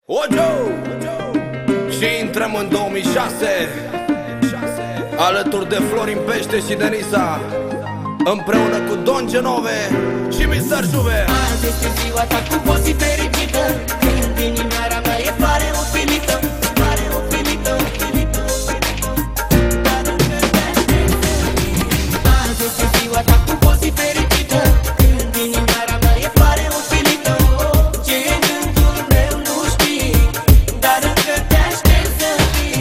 Ojo! Și intrăm în 2006 alături de Florin Pește și Denisa, împreună cu Don Genove și Mr. Juve. Azi este ziua ta cu poți fericită, când inimioara mea e pare opilită, pare opilită, opilită, opilită. Dar încă azi este ziua ta cu poți fericită, când inimioara mea e pare opilită. Ce e gândul meu nu știi, dar încă te aștept să fii.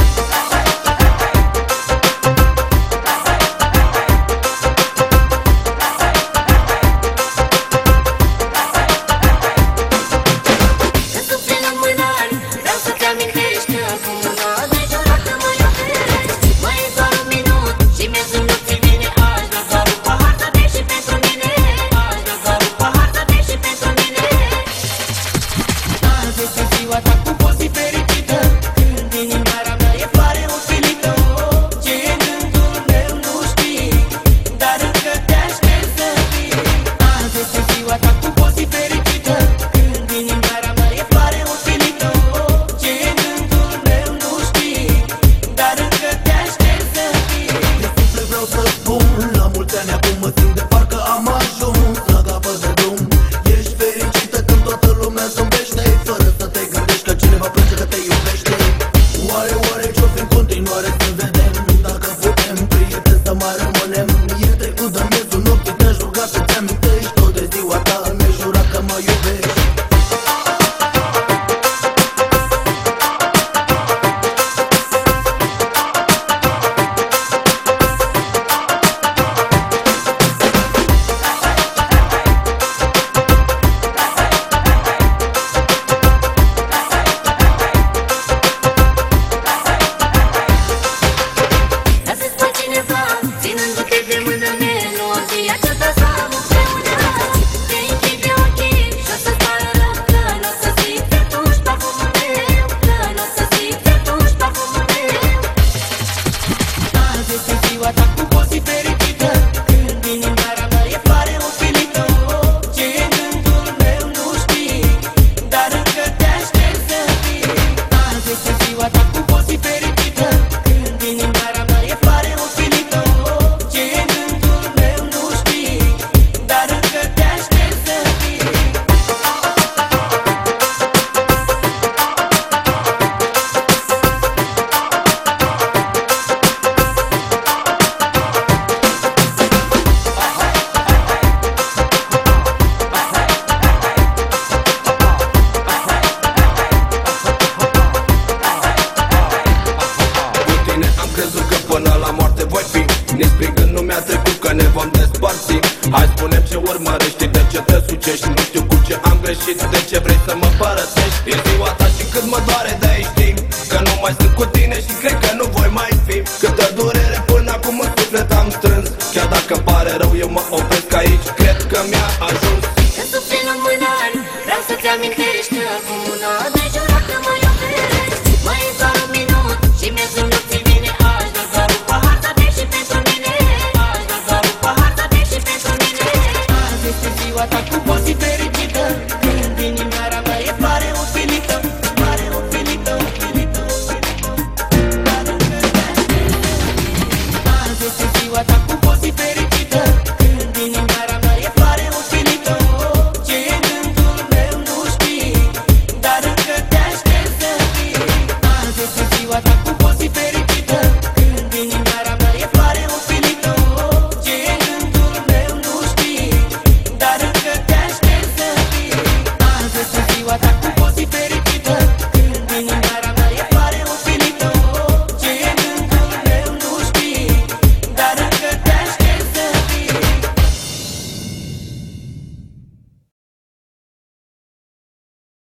Ne vom despărți. Hai, spune-mi ce urmărești, de ce te sucești. Nu știu cu ce am greșit, de ce vrei să mă părăsești. E ziua ta și cât mă doare de aici știi că nu mai sunt cu tine și cred că nu voi mai fi. Câtă durere până acum în suflet am strâns. Chiar dacă pare rău eu mă opresc aici, cred că mi-a ajuns. Când sufli în mână, vreau să-ți amintești acum un an.